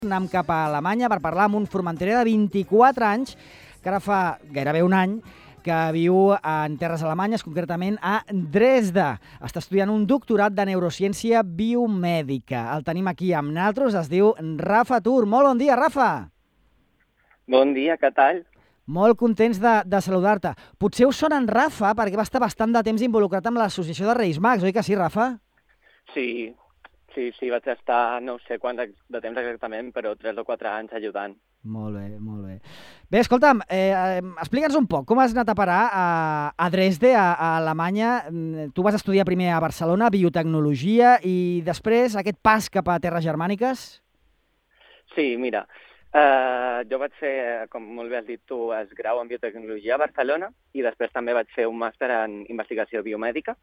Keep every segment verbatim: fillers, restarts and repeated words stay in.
Anem cap a Alemanya per parlar amb un formenterer de vint-i-quatre anys, que ara fa gairebé un any que viu en terres alemanyes, concretament a Dresde. Està estudiant un doctorat de neurociència biomèdica. El tenim aquí amb nosaltres, es diu Rafa Tur. Molt bon dia, Rafa! Bon dia, què tal? Molt contents de, de saludar-te. Potser us sona en Rafa, perquè va estar bastant de temps involucrat amb l'associació de Reis Mags, oi que sí, Rafa? Sí, sí, sí, vaig estar no sé quant de temps exactament, però tres o quatre anys ajudant. Molt bé, molt bé. Bé, escolta'm, eh, eh, explica'ns un poc, com has anat a parar a, a Dresde, a, a Alemanya? Tu vas estudiar primer a Barcelona, biotecnologia, i després aquest pas cap a terres germàniques? Sí, mira, eh, jo vaig fer, com molt bé has dit tu, es grau en biotecnologia a Barcelona i després també vaig fer un màster en investigació biomèdica.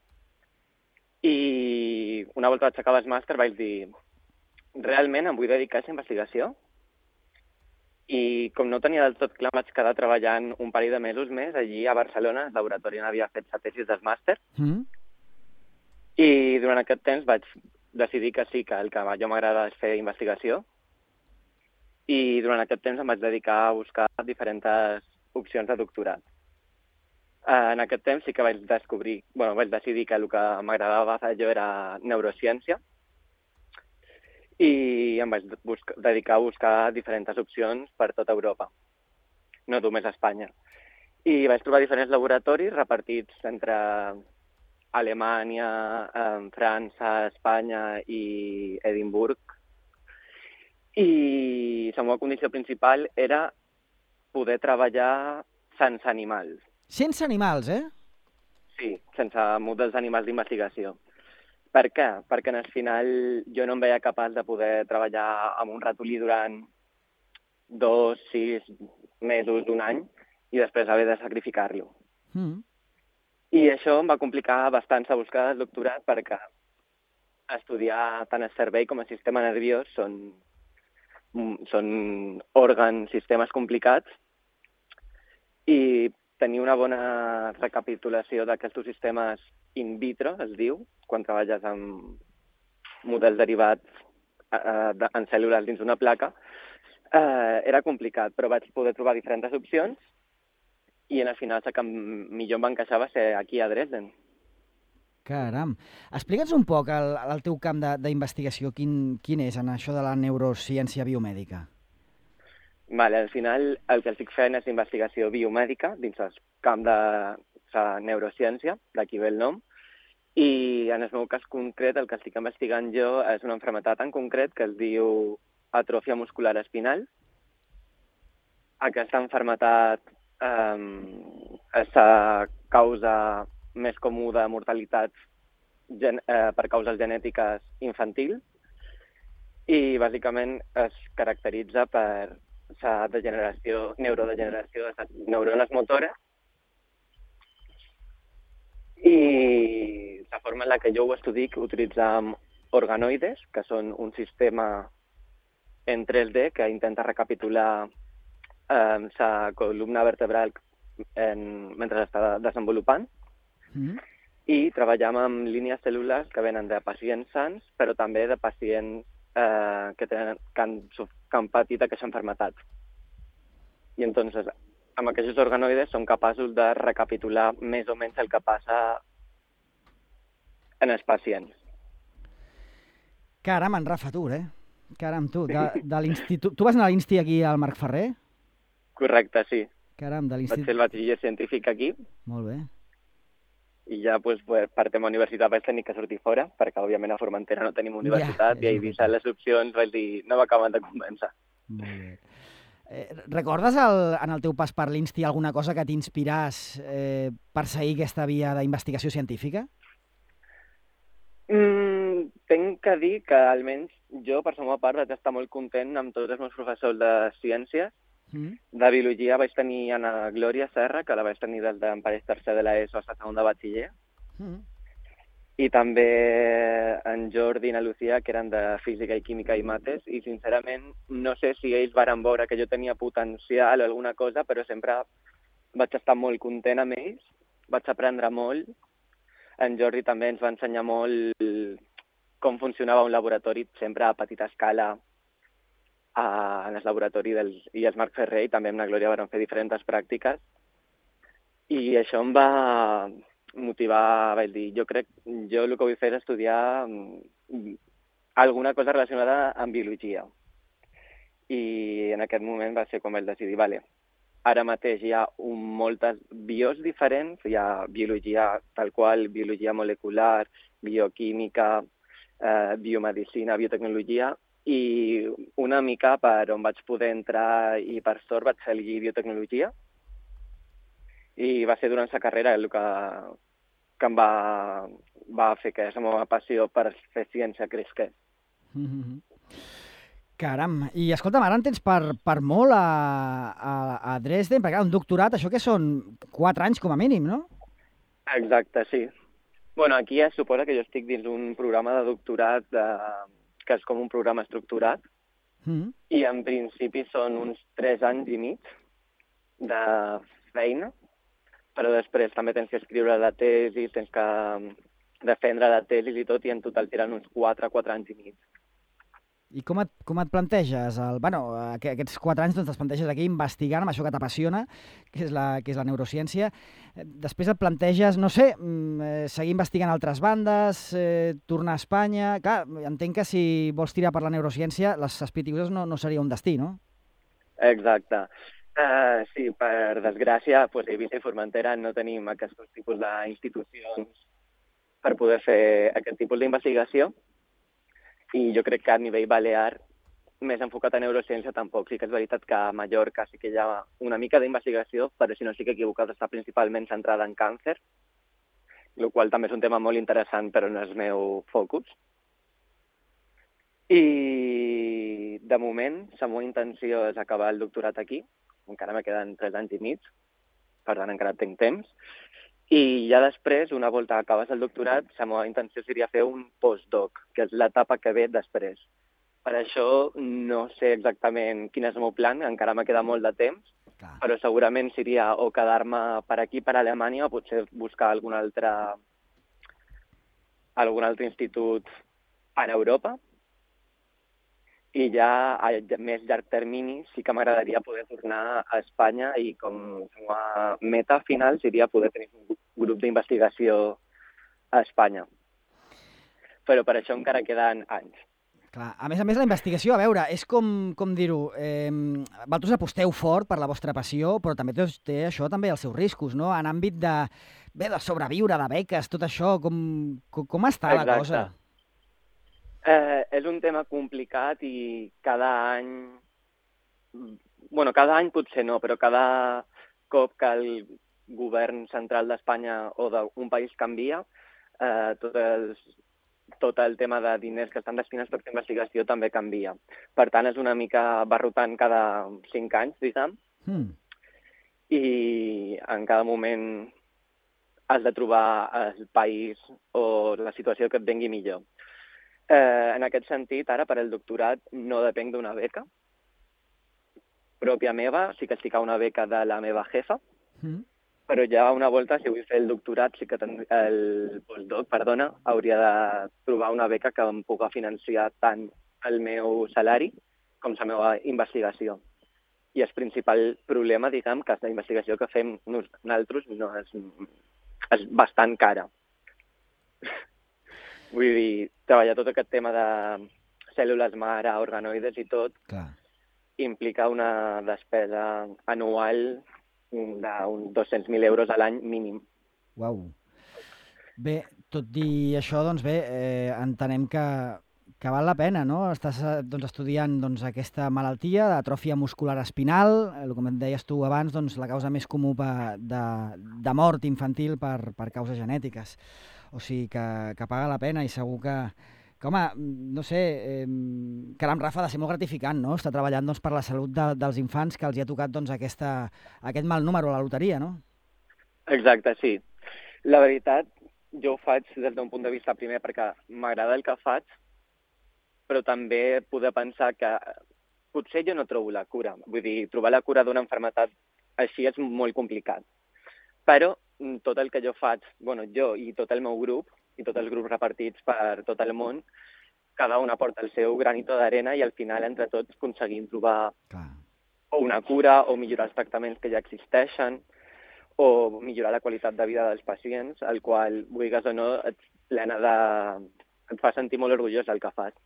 I una volta vaig acabar el màster vaig dir, realment em vull dedicar a aquesta investigació? I com no tenia del tot clar, vaig quedar treballant un parell de mesos més allí a Barcelona, al laboratori on havia fet la tesi del màster. Mm. I durant aquest temps vaig decidir que sí, que el que a jo m'agrada és fer investigació. I durant aquest temps em vaig dedicar a buscar diferents opcions de doctorat. En aquest temps sí que vaig descobrir, bueno, vaig decidir que el que m'agradava fer jo era neurociència i em vaig buscar, dedicar a buscar diferents opcions per tota Europa, no només a Espanya. I vaig trobar diferents laboratoris repartits entre Alemanya, França, Espanya i Edimburg. I la meva condició principal era poder treballar sense animals. Sense animals, eh? Sí, sense models d'animals d'investigació. Per què? Perquè al final jo no em veia capaç de poder treballar amb un ratolí durant dos, sis mesos, un any, i després haver de sacrificar-lo. Mm. I això em va complicar bastant la buscada del doctorat perquè estudiar tant el cervell com el sistema nerviós són, són òrgans, sistemes complicats, i tenir una bona recapitulació d'aquests sistemes in vitro, es diu, quan treballes amb models derivats eh, de, en cèl·lules dins d'una placa, eh, era complicat, però vaig poder trobar diferents opcions i en el final la que millor em va encaixar va ser aquí a Dresden. Caram. Explica'ns un poc el, el teu camp d'investigació, quin, quin és en això de la neurociència biomèdica? Vale, al final el que estic fent és investigació biomèdica dins el camp de la neurociència, d'aquí ve el nom, i en el meu cas concret el que estic investigant jo és una malaltia en concret que es diu atròfia muscular espinal. Aquesta malaltia eh, és la causa més comú de mortalitat gen eh, per causes genètiques infantil i bàsicament es caracteritza per la degeneració, neurodegeneració de les neurones motores. I la forma en la que jo ho estudic utilitzam organoides, que són un sistema en tres D que intenta recapitular eh, la columna vertebral en, mentre està desenvolupant. Mm. I treballem amb línies cel·lulars que venen de pacients sans, però també de pacients eh, que, tenen, que, han, que han patit aquesta malaltia. I entonces, amb aquests organoides som capaços de recapitular més o menys el que passa en els pacients. Caram, en Rafa Tur, eh? Caram, tu, de, de l'institut... Tu vas anar a l'Insti aquí al Marc Ferrer? Correcte, sí. Caram, de l'institut... Vaig fer el batxiller científic aquí. Molt bé. I ja, pues, per tema universitat vaig tenir que sortir fora, perquè, òbviament, a Formentera no tenim universitat, ja, i ahir vist les opcions vaig dir, no m'acaben de convèncer. Molt bé. Eh, recordes el, en el teu pas per l'Insti alguna cosa que t'inspiràs eh, per seguir aquesta via d'investigació científica? Mm, tenc que dir que almenys jo, per la meva part, vaig estar molt content amb tots els meus professors de ciències. Mm. De biologia vaig tenir Ana Glòria Serra, que la vaig tenir des d'en parell tercer de l'ESO a la segona de batxiller. Mm. I també en Jordi i na Lucía, que eren de física i química i mates, i sincerament no sé si ells varen veure que jo tenia potencial o alguna cosa, però sempre vaig estar molt content amb ells, vaig aprendre molt. En Jordi també ens va ensenyar molt com funcionava un laboratori, sempre a petita escala, en el laboratori del I E S Marc Ferrer i també amb la Glòria vam fer diferents pràctiques. I això em va motivar, vaig dir, jo crec, jo el que vull fer és estudiar alguna cosa relacionada amb biologia. I en aquest moment va ser quan vaig decidir, vale, ara mateix hi ha un, moltes bios diferents, hi ha biologia tal qual, biologia molecular, bioquímica, eh, biomedicina, biotecnologia, i una mica per on vaig poder entrar i per sort vaig elegir biotecnologia. I va ser durant la carrera el que, que em va, va fer que la meva passió per fer ciència cresqués. Mm-hmm. Caram, i escolta'm, ara en tens per, per molt a, a, a Dresden, perquè un doctorat, això que són quatre anys com a mínim, no? Exacte, sí. Bueno, aquí es suposa que jo estic dins un programa de doctorat de, que és com un programa estructurat, mm. i en principi són uns tres anys i mig de feina, però després també tens que escriure la tesi, tens que defendre la tesi i tot, i en total tiren uns quatre, quatre anys i mig. I com et, com et planteges? El, bueno, aquests quatre anys doncs, els planteges aquí investigant amb això que t'apassiona, que és la, que és la neurociència. Després et planteges, no sé, seguir investigant altres bandes, eh, tornar a Espanya... Clar, entenc que si vols tirar per la neurociència, les Espitiuses no, no seria un destí, no? Exacte. Uh, sí, per desgràcia, pues, a Eivissa i Formentera no tenim aquests tipus d'institucions per poder fer aquest tipus d'investigació. I jo crec que a nivell balear, més enfocat a neurociència tampoc. Sí que és veritat que a Mallorca sí que hi ha una mica d'investigació, però si no estic equivocat està principalment centrada en càncer, el qual també és un tema molt interessant, però no és el meu focus. I de moment, la meva intenció és acabar el doctorat aquí, encara me queden tres anys i mig, per tant encara tinc temps. I ja després, una volta que acabes el doctorat, la meva intenció seria fer un postdoc, que és l'etapa que ve després. Per això no sé exactament quin és el meu plan, encara me queda molt de temps, Clar. Però segurament seria o quedar-me per aquí, per Alemanya, o potser buscar algun altre, algun altre institut en Europa. I ja a més llarg termini sí que m'agradaria poder tornar a Espanya i com a meta final seria poder tenir un grup d'investigació a Espanya. Però per això encara queden anys. Clar. A més a més, la investigació, a veure, és com, com dir-ho, eh, vosaltres aposteu fort per la vostra passió, però també té això també els seus riscos, no? En àmbit de, bé, de sobreviure, de beques, tot això, com, com, com està Exacte. la cosa? Eh, és un tema complicat i cada any, bueno, cada any potser no, però cada cop que el govern central d'Espanya o d'un país canvia, eh, tot, els, tot el tema de diners que estan destinats per fer investigació també canvia. Per tant, és una mica barrotant cada cinc anys, diguem, mm. i en cada moment has de trobar el país o la situació que et vengui millor. Eh, en aquest sentit, ara, per al doctorat, no depenc d'una beca pròpia meva, sí que estic a una beca de la meva jefa, mm. però ja una volta, si vull fer el doctorat, sí que ten... el postdoc, perdona, hauria de trobar una beca que em pugui financiar tant el meu salari com la meva investigació. I el principal problema, diguem, que la investigació que fem nosaltres no és, és bastant cara. Vull dir, treballar tot aquest tema de cèl·lules mare, organoides i tot, Clar. Implica una despesa anual d'uns dos-cents mil euros a l'any mínim. Uau. Bé, tot i això, doncs bé, eh, entenem que, que val la pena, no? Estàs doncs, estudiant doncs, aquesta malaltia d'atròfia muscular espinal, el com et deies tu abans, doncs, la causa més comú de, de mort infantil per, per causes genètiques. O sigui que, que paga la pena i segur que, que home, no sé, eh, caram, Rafa, ha de ser molt gratificant, no? Estar treballant doncs, per la salut de, dels infants que els hi ha tocat doncs, aquesta, aquest mal número a la loteria, no? Exacte, sí. La veritat, jo ho faig des d'un punt de vista primer perquè m'agrada el que faig, però també poder pensar que potser jo no trobo la cura. Vull dir, trobar la cura d'una malaltia així és molt complicat. Però tot el que jo faig, bueno, jo i tot el meu grup, i tots els grups repartits per tot el món, cada una porta el seu granito d'arena i al final entre tots aconseguim trobar Clar. o una cura o millorar els tractaments que ja existeixen o millorar la qualitat de vida dels pacients, el qual, vulguis o no, et plena de... et fa sentir molt orgullós del que fas.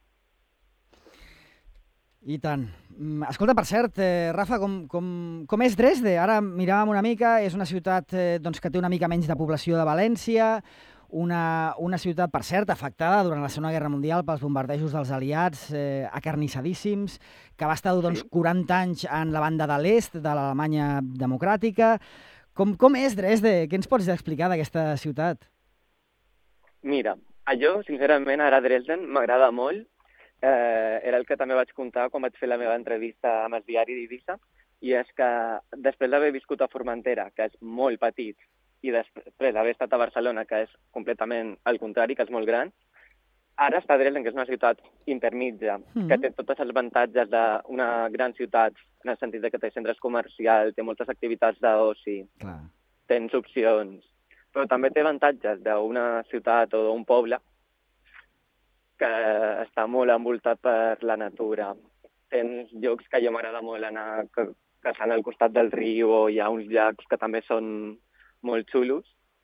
I tant. Escolta, per cert, eh, Rafa, com, com, com és Dresde? Ara miràvem una mica, és una ciutat eh, doncs, que té una mica menys de població de València, una, una ciutat, per cert, afectada durant la Segona Guerra Mundial pels bombardejos dels aliats, eh, acarnissadíssims, que va estar doncs, Sí. quaranta anys en la banda de l'est de l'Alemanya democràtica. Com, com és Dresde? Què ens pots explicar d'aquesta ciutat? Mira, a jo, sincerament, ara Dresden m'agrada molt. Eh, era el que també vaig contar quan vaig fer la meva entrevista amb el diari d'Eivissa, i és que després d'haver viscut a Formentera, que és molt petit, i després d'haver estat a Barcelona, que és completament al contrari, que és molt gran, ara està a Dresden, que és una ciutat intermitja, Mm-hmm. que té tots els avantatges d'una gran ciutat, en el sentit de que té centres comercials, té moltes activitats d'oci, Clar. tens opcions, però també té avantatges d'una ciutat o d'un poble que està molt envoltat per la natura. Tens llocs que a jo m'agrada molt anar, que, que estan al costat del riu, o hi ha uns llacs que també són molt xulos.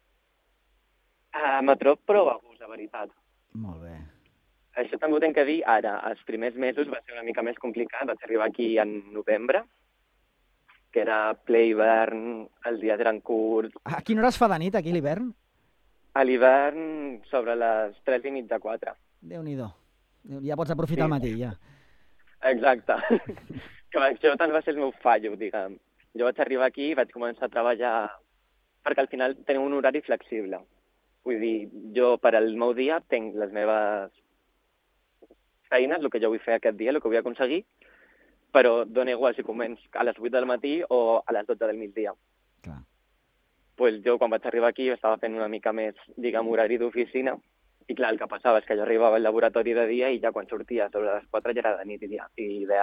Uh, me trobo prou a gust, la veritat. Molt bé. Això també ho tinc que dir ara. Els primers mesos va ser una mica més complicat. Vaig arribar aquí en novembre, que era ple hivern, els dies eren curts. A quina hora es fa de nit aquí a l'hivern? A l'hivern, sobre les tres i mitja, quatre. Déu-n'hi-do. Ja pots aprofitar Sí. el matí, ja. Exacte. Que això també va ser el meu fallo, diguem. Jo vaig arribar aquí i vaig començar a treballar perquè al final tenim un horari flexible. Vull dir, jo per al meu dia tinc les meves feines, el que jo vull fer aquest dia, el que vull aconseguir, però dona igual si començo a les vuit del matí o a les dotze del migdia. Clar. Pues jo quan vaig arribar aquí estava fent una mica més, diguem, horari d'oficina, i clar, el que passava és que jo arribava al laboratori de dia i ja quan sortia sobre les quatre ja era de nit i, ja, i deia,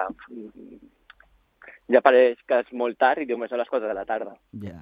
ja pareix que és molt tard i diu, més són les quatre de la tarda. Ja.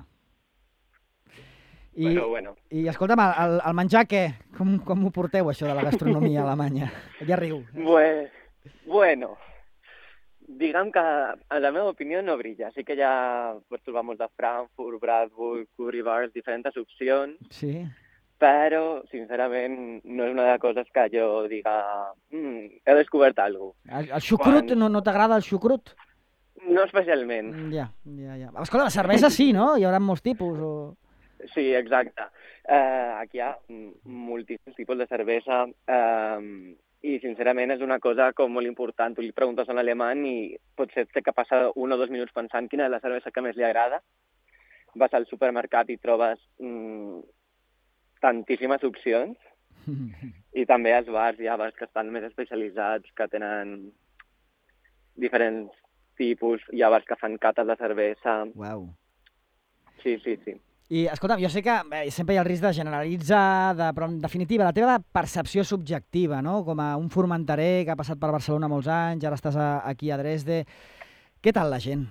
I, Però bueno. I escolta'm, el, el menjar què? Com, com ho porteu, això de la gastronomia alemanya? Ja riu. Pues, bueno, diguem que en la meva opinió no brilla. Sí que ja pots trobar molts de Frankfurt, Bratwurst, curry bars, diferents opcions, Sí? però, sincerament, no és una de les coses que jo diga mm, he descobert alguna cosa. El, el xucrut, Quan- no, no t'agrada el xucrut? No especialment. Ja, ja, ja. Escolta, la cervesa sí, no? Hi haurà molts tipus. O... Sí, exacte. Uh, aquí hi ha mm, moltíssims tipus de cervesa uh, i, sincerament, és una cosa com molt important. Tu li preguntes a un alemany i potser té que passar un o dos minuts pensant quina és la cervesa que més li agrada. Vas al supermercat i trobes mm, tantíssimes opcions. I també als bars hi ha bars que estan més especialitzats, que tenen diferents tipus. Hi ha bars que fan cates de cervesa. Uau. Sí, sí, sí. I, escolta'm, jo sé que eh, sempre hi ha el risc de generalitzar, de, però en definitiva, la teva percepció subjectiva, no? Com a un formenterer que ha passat per Barcelona molts anys, ara estàs a, aquí a Dresde. Què tal la gent?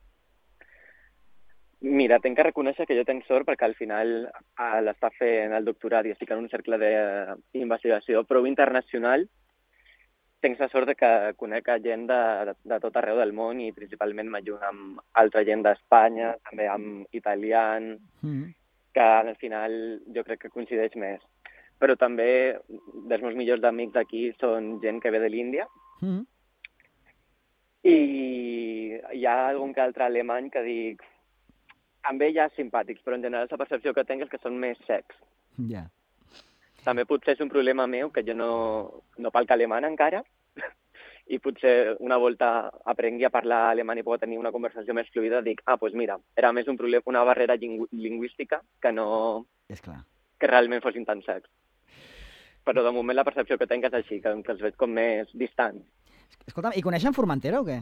Mira, tinc que reconèixer que jo tinc sort perquè al final a l'estar fent el doctorat i estic en un cercle d'investigació prou internacional, tinc la sort de que conec gent de, de, de tot arreu del món i principalment m'ajudo amb altra gent d'Espanya, també amb italians, Mm. que al final jo crec que coincideix més. Però també dels meus millors amics d'aquí són gent que ve de l'Índia Mm. i hi ha algun que altre alemany que dic també hi ha simpàtics, però en general la percepció que tinc és que són més secs. Ja. També potser és un problema meu, que jo no, no parlo alemany encara, i potser una volta aprengui a parlar alemany i pugui tenir una conversació més fluida, dic, ah, doncs pues mira, era més un problema, una barrera lingü lingüística que no És clar. que realment fossin tan secs. Però de moment la percepció que tinc és així, que, que els veig com més distants. Escolta'm, i coneixen Formentera o què?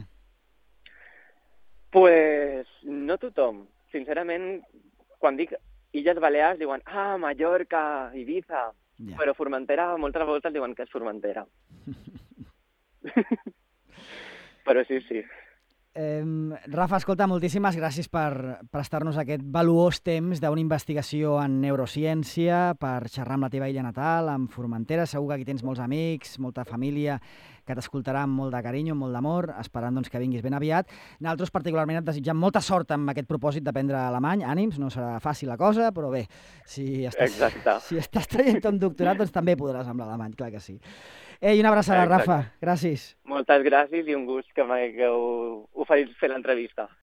Pues no tothom. Sincerament, quan dic Illes Balears diuen, ah, Mallorca, Ibiza, Ja. però Formentera moltes voltes diuen que és Formentera. Però sí, sí. Eh, Rafa, escolta, moltíssimes gràcies per prestar-nos aquest valuós temps d'una investigació en neurociència, per xerrar amb la teva illa natal, amb Formentera. Segur que aquí tens molts amics, molta família que t'escoltarà amb molt de carinyo, amb molt d'amor, esperant doncs, que vinguis ben aviat. Nosaltres particularment et desitgem molta sort amb aquest propòsit d'aprendre alemany. Ànims, no serà fàcil la cosa, però bé, si estàs, si estàs traient un doctorat, doncs també podràs amb l'alemany, clar que sí. Ei, una abraçada, Rafa. Gràcies. Moltes gràcies i un gust que m'hagueu oferit fer l'entrevista.